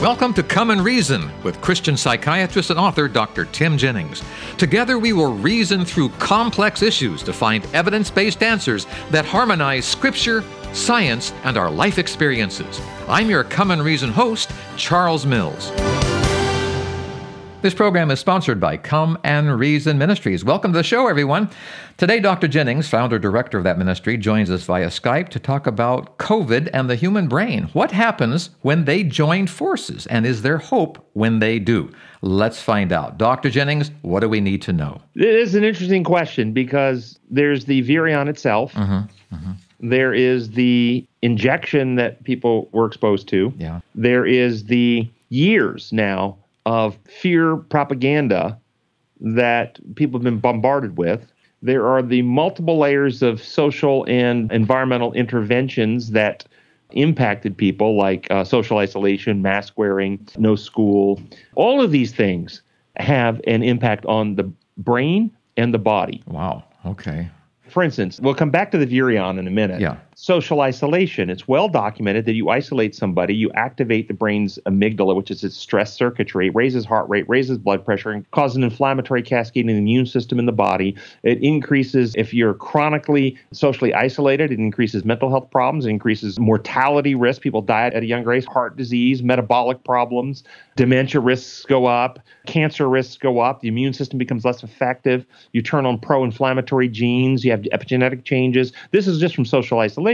Welcome to Come and Reason with Christian psychiatrist and author Dr. Tim Jennings. Together we will reason through complex issues to find evidence-based answers that harmonize Scripture, science, and our life experiences. I'm your Come and Reason host, Charles Mills. This program is sponsored by Come and Reason Ministries. Welcome to the show, everyone. Today, Dr. Jennings, founder-director of that ministry, joins us via Skype to talk about COVID and the human brain. What happens when they join forces, and is there hope when they do? Let's find out. Dr. Jennings, what do we need to know? It is an interesting question because there's the virion itself. There is the injection that people were exposed to. Yeah. There is the years now of fear propaganda that people have been bombarded with. There are the multiple layers of social and environmental interventions that impacted people, like social isolation, mask wearing, no school. All of these things have an impact on the brain and the body. Wow. Okay. For instance, we'll come back to the virion in a minute. Yeah. Social isolation. It's well documented that you isolate somebody, you activate the brain's amygdala, which is its stress circuitry, raises heart rate, raises blood pressure, and causes an inflammatory cascade in the immune system in the body. It increases, if you're chronically socially isolated, it increases mental health problems, it increases mortality risk. People die at a younger age, heart disease, metabolic problems, dementia risks go up, cancer risks go up, the immune system becomes less effective, you turn on pro-inflammatory genes, you have epigenetic changes. This is just from social isolation.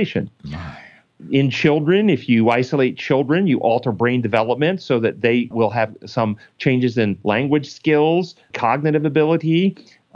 In children, if you isolate children, you alter brain development so that they will have some changes in language skills, cognitive ability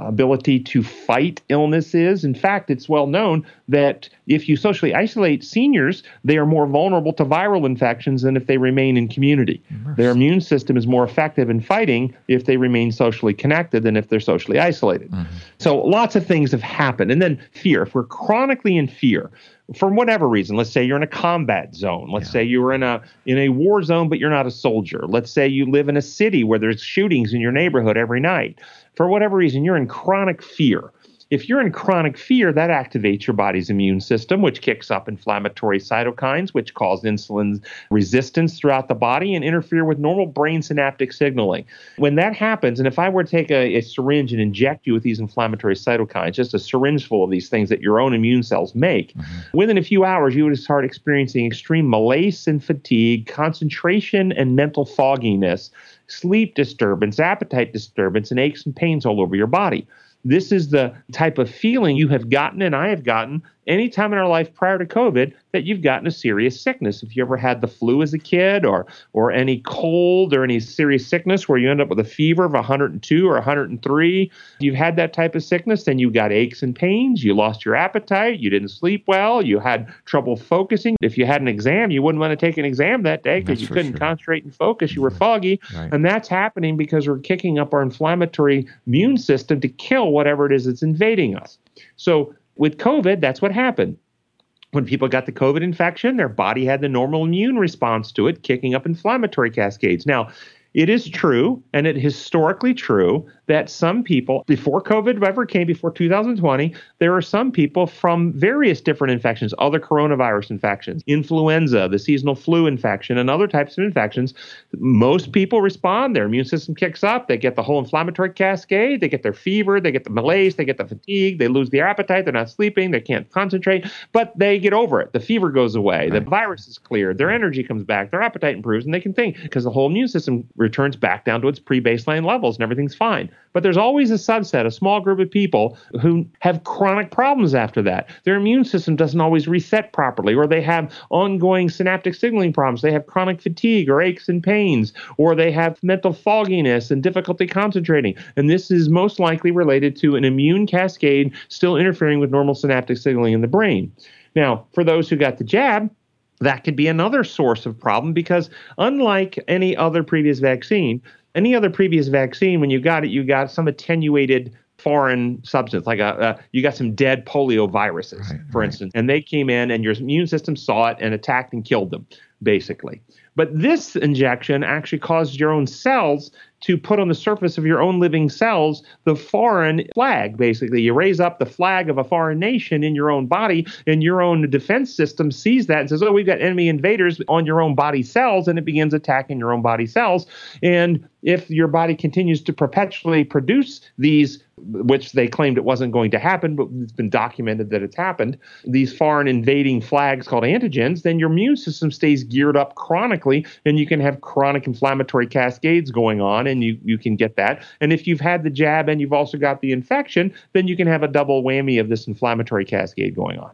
to fight illnesses. In fact, it's well known that if you socially isolate seniors, they are more vulnerable to viral infections than if they remain in community. Their immune system is more effective in fighting if they remain socially connected than if they're socially isolated. So lots of things have happened. And then fear. If we're chronically in fear, for whatever reason, let's say you're in a combat zone. Let's say you're in a war zone, but you're not a soldier. Let's say you live in a city where there's shootings in your neighborhood every night. For whatever reason, you're in chronic fear. If you're in chronic fear, that activates your body's immune system, which kicks up inflammatory cytokines, which cause insulin resistance throughout the body and interfere with normal brain synaptic signaling. When that happens, and if I were to take a syringe and inject you with these inflammatory cytokines, just a syringe full of these things that your own immune cells make, within a few hours, you would start experiencing extreme malaise and fatigue, concentration and mental fogginess, sleep disturbance, appetite disturbance, and aches and pains all over your body. This is the type of feeling you have gotten and I have gotten any time in our life prior to COVID that you've gotten a serious sickness. If you ever had the flu as a kid or any cold or any serious sickness where you end up with a fever of 102 or 103, you've had that type of sickness, then you got aches and pains, you lost your appetite, you didn't sleep well, you had trouble focusing. If you had an exam, you wouldn't want to take an exam that day because you couldn't concentrate and focus, you were foggy. Right. And that's happening because we're kicking up our inflammatory immune system to kill whatever it is that's invading us. So with COVID, that's what happened. When people got the COVID infection, their body had the normal immune response to it, kicking up inflammatory cascades. Now, it is true, and it is historically true, that some people, before COVID ever came, before 2020, there are some people from various different infections, other coronavirus infections, influenza, the seasonal flu infection, and other types of infections. Most people respond, their immune system kicks up, they get the whole inflammatory cascade, they get their fever, they get the malaise, they get the fatigue, they lose their appetite, they're not sleeping, they can't concentrate, but they get over it. The fever goes away, the virus is cleared, their energy comes back, their appetite improves, and they can think because the whole immune system returns back down to its pre-baseline levels and everything's fine. But there's always a subset, a small group of people who have chronic problems after that. Their immune system doesn't always reset properly, or they have ongoing synaptic signaling problems. They have chronic fatigue or aches and pains, or they have mental fogginess and difficulty concentrating. And this is most likely related to an immune cascade still interfering with normal synaptic signaling in the brain. Now, for those who got the jab, that could be another source of problem because unlike any other previous vaccine, when you got it, you got some attenuated foreign substance, like you got some dead polio viruses, for instance, and they came in and your immune system saw it and attacked and killed them, basically. But this injection actually caused your own cells to put on the surface of your own living cells the foreign flag, basically. You raise up the flag of a foreign nation in your own body, and your own defense system sees that and says, oh, we've got enemy invaders on your own body cells, and it begins attacking your own body cells. And if your body continues to perpetually produce these, which they claimed it wasn't going to happen, but it's been documented that it's happened, these foreign invading flags called antigens, then your immune system stays geared up chronically, and you can have chronic inflammatory cascades going on, and you can get that. And if you've had the jab and you've also got the infection, then you can have a double whammy of this inflammatory cascade going on.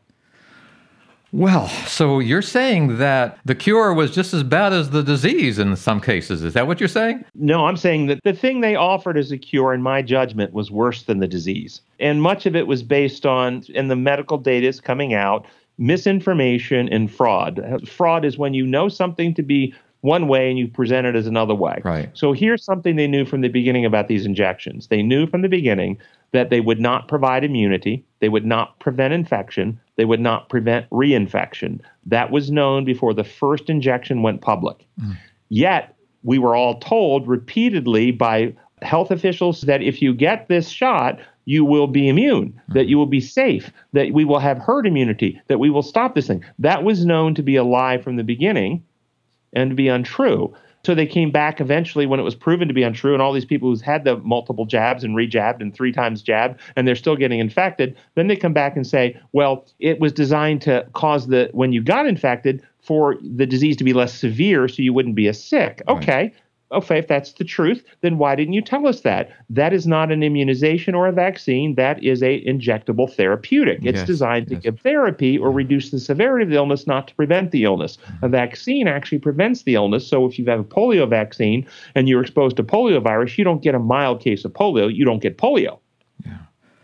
Well, so you're saying that the cure was just as bad as the disease in some cases. Is that what you're saying? No, I'm saying that the thing they offered as a cure, in my judgment, was worse than the disease. And much of it was based on, and the medical data is coming out, misinformation and fraud. Fraud is when you know something to be one way and you present it as another way. Right. So here's something they knew from the beginning about these injections. They knew from the beginning that they would not provide immunity, they would not prevent infection, they would not prevent reinfection. That was known before the first injection went public. Yet, we were all told repeatedly by health officials that if you get this shot, you will be immune, that you will be safe, that we will have herd immunity, that we will stop this thing. That was known to be a lie from the beginning and to be untrue. So they came back eventually when it was proven to be untrue, and all these people who's had the multiple jabs and rejabbed and 3 times jabbed, and they're still getting infected, then they come back and say, well, it was designed to cause when you got infected, for the disease to be less severe so you wouldn't be as sick. Okay. Okay, if that's the truth, then why didn't you tell us that? That is not an immunization or a vaccine. That is a injectable therapeutic. It's designed to give therapy or reduce the severity of the illness, not to prevent the illness. A vaccine actually prevents the illness. So if you have a polio vaccine and you're exposed to polio virus, you don't get a mild case of polio. You don't get polio. Yeah.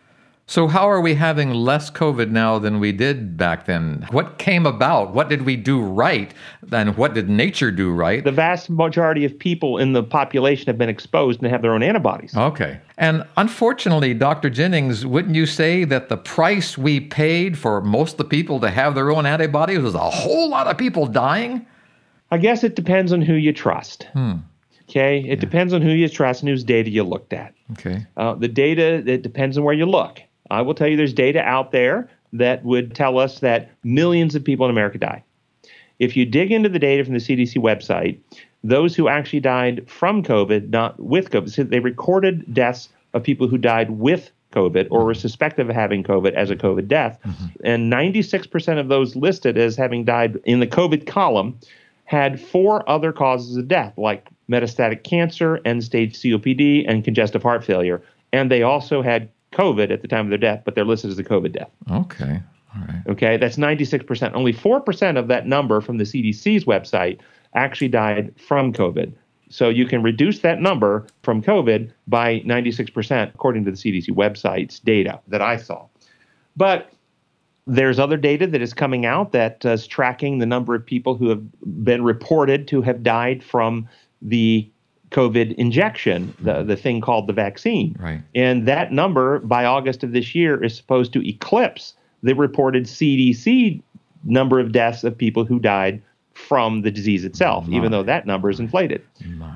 So how are we having less COVID now than we did back then? What came about? What did we do right? And what did nature do right? The vast majority of people in the population have been exposed and have their own antibodies. Okay. And unfortunately, Dr. Jennings, wouldn't you say that the price we paid for most of the people to have their own antibodies was a whole lot of people dying? I guess it depends on who you trust. Okay? It depends on who you trust and whose data you looked at. Okay. The data, it depends on where you look. I will tell you there's data out there that would tell us that millions of people in America die. If you dig into the data from the CDC website, those who actually died from COVID, not with COVID, so they recorded deaths of people who died with COVID or were suspected of having COVID as a COVID death. And 96% of those listed as having died in the COVID column had 4 other causes of death, like metastatic cancer, end-stage COPD, and congestive heart failure. And they also had COVID at the time of their death, but they're listed as a COVID death. Okay. All right. Okay, that's 96%. Only 4% of that number from the CDC's website actually died from COVID. So you can reduce that number from COVID by 96%, according to the CDC website's data that I saw. But there's other data that is coming out that is tracking the number of people who have been reported to have died from the COVID injection, the thing called the vaccine. Right. And that number by August of this year is supposed to eclipse the reported CDC number of deaths of people who died from the disease itself, even though that number is inflated.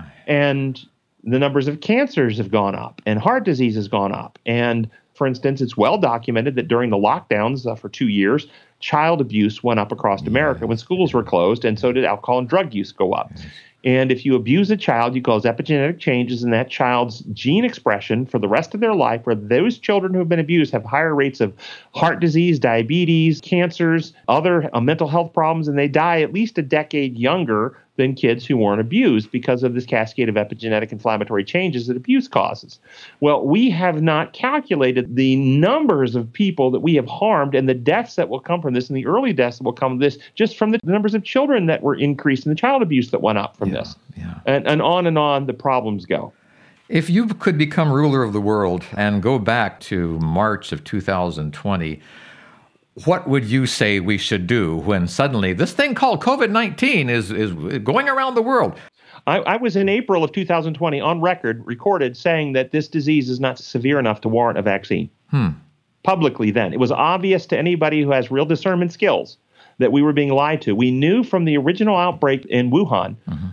And the numbers of cancers have gone up and heart disease has gone up. And for instance, it's well documented that during the lockdowns for 2 years, child abuse went up across America when schools were closed, and so did alcohol and drug use go up. And if you abuse a child, you cause epigenetic changes in that child's gene expression for the rest of their life, where those children who have been abused have higher rates of heart disease, diabetes, cancers, other mental health problems, and they die at least a decade younger than kids who weren't abused because of this cascade of epigenetic inflammatory changes that abuse causes. Well, we have not calculated the numbers of people that we have harmed and the deaths that will come from this and the early deaths that will come from this just from the numbers of children that were increased and the child abuse that went up from this. And on the problems go. If you could become ruler of the world and go back to March of 2020, what would you say we should do when suddenly this thing called COVID-19 is going around the world? I was in April of 2020 on record, recorded, saying that this disease is not severe enough to warrant a vaccine. Publicly then. It was obvious to anybody who has real discernment skills that we were being lied to. We knew from the original outbreak in Wuhan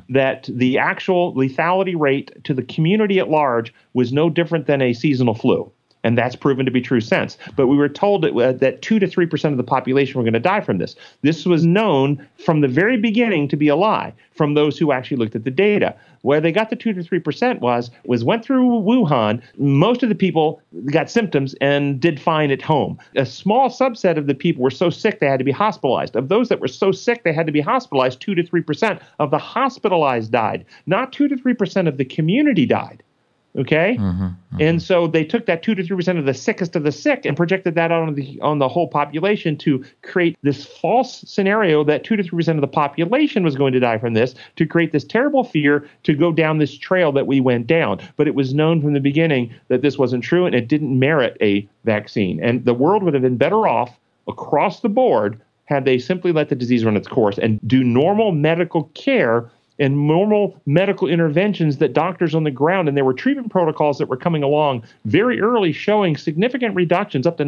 that the actual lethality rate to the community at large was no different than a seasonal flu. And that's proven to be true since. But we were told that 2 to 3% of the population were going to die from this. This was known from the very beginning to be a lie from those who actually looked at the data. Where they got the 2 to 3% was went through Wuhan. Most of the people got symptoms and did fine at home. A small subset of the people were so sick they had to be hospitalized. Of those that were so sick they had to be hospitalized, 2 to 3% of the hospitalized died. Not 2 to 3% of the community died. Okay? And so they took that 2 to 3% of the sickest of the sick and projected that on the whole population to create this false scenario that 2 to 3% of the population was going to die from this, to create this terrible fear to go down this trail that we went down. But it was known from the beginning that this wasn't true and it didn't merit a vaccine. And the world would have been better off across the board had they simply let the disease run its course and do normal medical care and normal medical interventions that doctors on the ground, and there were treatment protocols that were coming along very early showing significant reductions, up to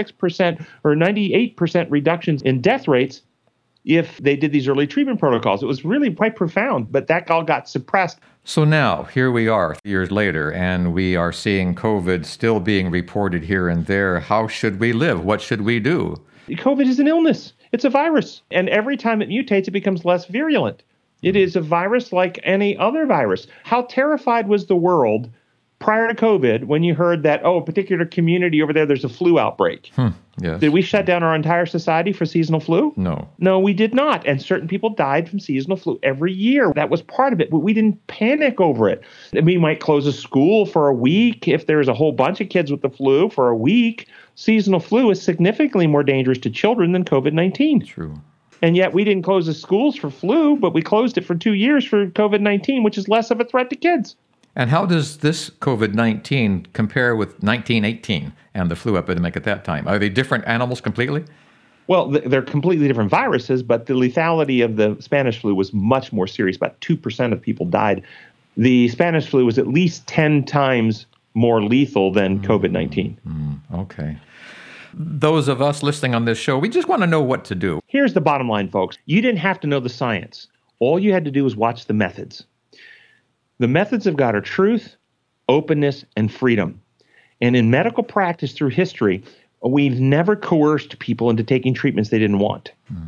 96% or 98% reductions in death rates if they did these early treatment protocols. It was really quite profound, but that all got suppressed. So now, here we are years later, and we are seeing COVID still being reported here and there. How should we live? What should we do? COVID is an illness. It's a virus, and every time it mutates, it becomes less virulent. It is a virus like any other virus. How terrified was the world prior to COVID when you heard that, a particular community over there's a flu outbreak? Yes. Did we shut down our entire society for seasonal flu? No. No, we did not. And certain people died from seasonal flu every year. That was part of it, but we didn't panic over it. We might close a school for a week if there's a whole bunch of kids with the flu for a week. Seasonal flu is significantly more dangerous to children than COVID-19. True. And yet we didn't close the schools for flu, but we closed it for 2 years for COVID-19, which is less of a threat to kids. And how does this COVID-19 compare with 1918 and the flu epidemic at that time? Are they different animals completely? Well, they're completely different viruses, but the lethality of the Spanish flu was much more serious. About 2% of people died. The Spanish flu was at least 10 times more lethal than COVID-19. Okay. Those of us listening on this show, we just want to know what to do. Here's the bottom line, folks. You didn't have to know the science. All you had to do was watch the methods. The methods of God are truth, openness, and freedom. And in medical practice through history, we've never coerced people into taking treatments they didn't want.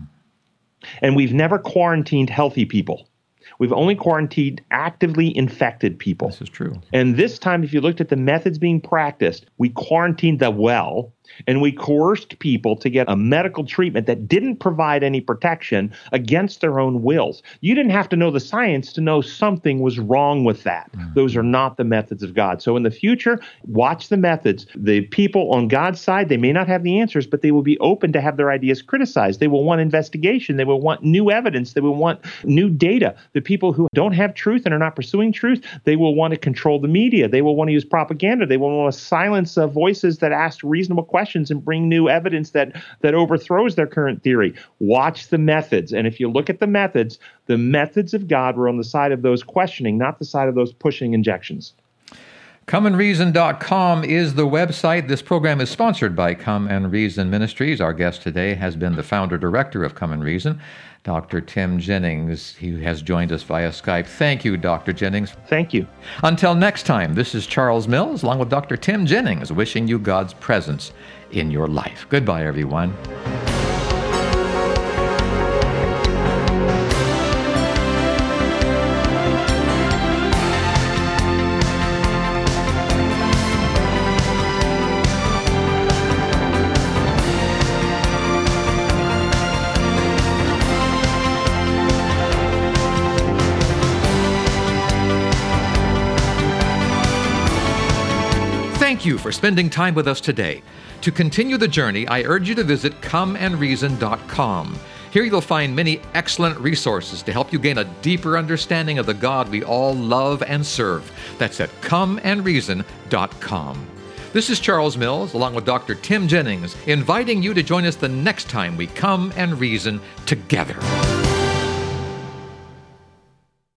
And we've never quarantined healthy people. We've only quarantined actively infected people. This is true. And this time, if you looked at the methods being practiced, we quarantined the well, and we coerced people to get a medical treatment that didn't provide any protection against their own wills. You didn't have to know the science to know something was wrong with that. Those are not the methods of God. So in the future, watch the methods. The people on God's side, they may not have the answers, but they will be open to have their ideas criticized. They will want investigation. They will want new evidence. They will want new data. The people who don't have truth and are not pursuing truth, they will want to control the media. They will want to use propaganda. They will want to silence voices that ask reasonable questions and bring new evidence that overthrows their current theory. Watch the methods. And if you look at the methods of God were on the side of those questioning, not the side of those pushing injections. ComeAndReason.com is the website. This program is sponsored by Come and Reason Ministries. Our guest today has been the founder-director of Come and Reason, Dr. Tim Jennings. He has joined us via Skype. Thank you, Dr. Jennings. Thank you. Until next time, this is Charles Mills, along with Dr. Tim Jennings, wishing you God's presence in your life. Goodbye, everyone. Thank you for spending time with us today. To continue the journey, I urge you to visit ComeAndReason.com. Here you'll find many excellent resources to help you gain a deeper understanding of the God we all love and serve. That's at ComeAndReason.com. This is Charles Mills, along with Dr. Tim Jennings, inviting you to join us the next time we come and reason together.